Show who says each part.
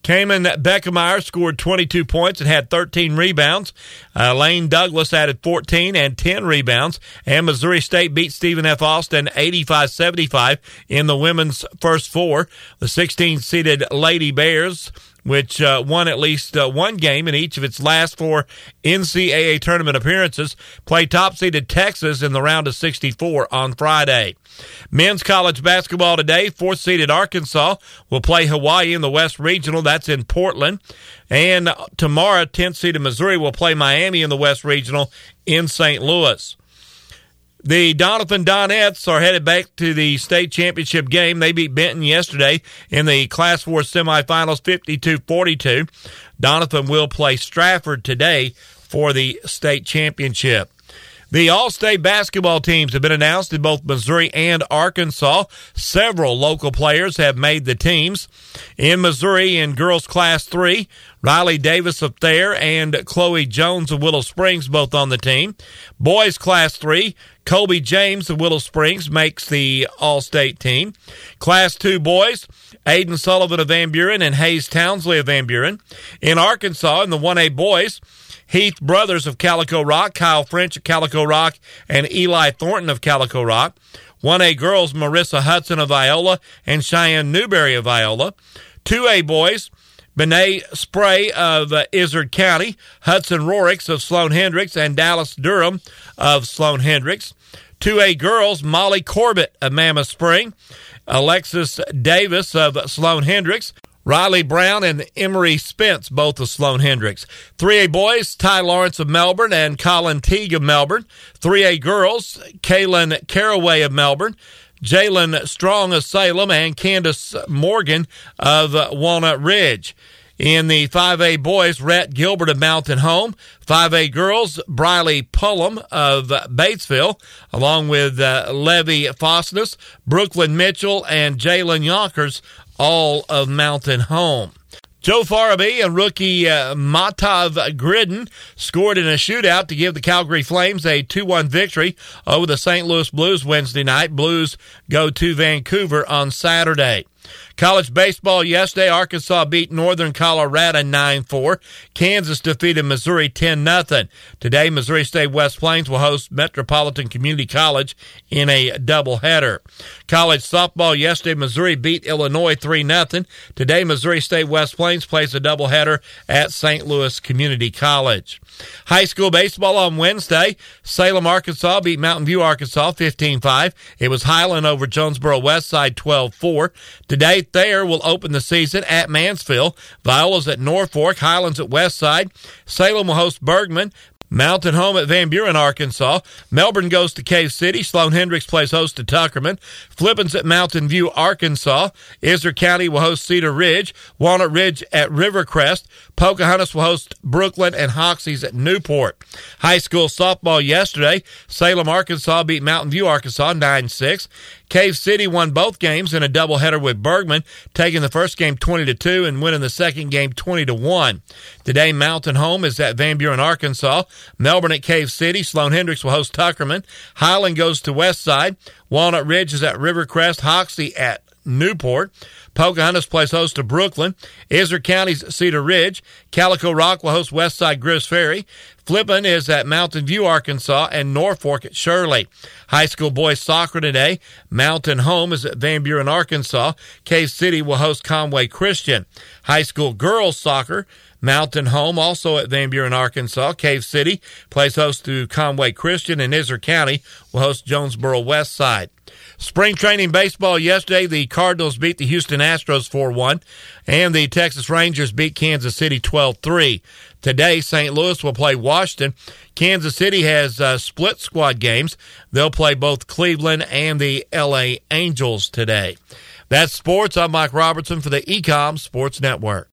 Speaker 1: Cayman Beckemeyer scored 22 points and had 13 rebounds. Lane Douglas added 14 and 10 rebounds. And Missouri State beat Stephen F. Austin 85-75 in the women's first four. The 16-seeded Lady Bears, which won at least one game in each of its last four NCAA tournament appearances, play top-seeded Texas in the round of 64 on Friday. Men's college basketball today, fourth-seeded Arkansas will play Hawaii in the West Regional. That's in Portland. And tomorrow, 10th-seeded Missouri will play Miami in the West Regional in St. Louis. The Doniphan Donettes are headed back to the state championship game. They beat Benton yesterday in the Class 4 semifinals 52-42. Doniphan will play Stratford today for the state championship. The All-State basketball teams have been announced in both Missouri and Arkansas. Several local players have made the teams. In Missouri, in girls Class 3, Riley Davis of Thayer and Chloe Jones of Willow Springs both on the team. Boys Class 3, Colby James of Willow Springs makes the All-State team. Class 2 boys, Aiden Sullivan of Van Buren and Hayes Townsley of Van Buren. In Arkansas, in the 1A boys, Heath Brothers of Calico Rock, Kyle French of Calico Rock, and Eli Thornton of Calico Rock. 1A girls, Marissa Hudson of Viola and Cheyenne Newberry of Viola. 2A boys, Benet Spray of Izard County, Hudson Rorix of Sloan Hendricks, and Dallas Durham of Sloan Hendricks. 2A girls, Molly Corbett of Mammoth Spring, Alexis Davis of Sloan Hendricks, Riley Brown and Emery Spence, both of Sloan Hendricks. 3A boys, Ty Lawrence of Melbourne and Colin Teague of Melbourne. 3A girls, Kaylin Caraway of Melbourne, Jalen Strong of Salem, and Candace Morgan of Walnut Ridge. In the 5A boys, Rhett Gilbert of Mountain Home. 5A girls, Briley Pullum of Batesville, along with Levy Fosness, Brooklyn Mitchell, and Jalen Yonkers, all of Mountain Home. Joe Farabee and rookie Matav Gridden scored in a shootout to give the Calgary Flames a 2-1 victory over the St. Louis Blues Wednesday night. Blues go to Vancouver on Saturday. College baseball yesterday, Arkansas beat Northern Colorado 9-4. Kansas defeated Missouri 10-0. Today, Missouri State West Plains will host Metropolitan Community College in a doubleheader. College softball yesterday, Missouri beat Illinois 3-0. Today, Missouri State West Plains plays a doubleheader at St. Louis Community College. High school baseball on Wednesday, Salem, Arkansas beat Mountain View, Arkansas 15-5. It was Highland over Jonesboro Westside 12-4. Today, Thayer will open the season at Mansfield. Viola's at Norfolk. Highlands at Westside. Salem will host Bergman. Mountain Home at Van Buren, Arkansas. Melbourne goes to Cave City. Sloan Hendricks plays host to Tuckerman. Flippins at Mountain View, Arkansas. Izard County will host Cedar Ridge. Walnut Ridge at Rivercrest. Pocahontas will host Brooklyn, and Hoxie's at Newport. High school softball yesterday. Salem, Arkansas beat Mountain View, Arkansas 9-6. Cave City won both games in a doubleheader with Bergman, taking the first game 20-2 and winning the second game 20-1. Today, Mountain Home is at Van Buren, Arkansas. Melbourne at Cave City. Sloan Hendricks will host Tuckerman. Highland goes to Westside. Walnut Ridge is at Rivercrest. Hoxie at Newport. Pocahontas plays host to Brooklyn. Izard County's Cedar Ridge. Calico Rock will host Westside Gris Ferry. Flippin is at Mountain View, Arkansas, and Norfolk at Shirley. High school boys soccer today. Mountain Home is at Van Buren, Arkansas. Cave City will host Conway Christian. High school girls soccer. Mountain Home also at Van Buren, Arkansas. Cave City plays host to Conway Christian, and Izard County will host Jonesboro Westside. Spring training baseball yesterday, the Cardinals beat the Houston Astros 4-1, and the Texas Rangers beat Kansas City 12-3. Today, St. Louis will play Washington. Kansas City has split squad games. They'll play both Cleveland and the L.A. Angels today. That's sports. I'm Mike Robertson for the Ecom Sports Network.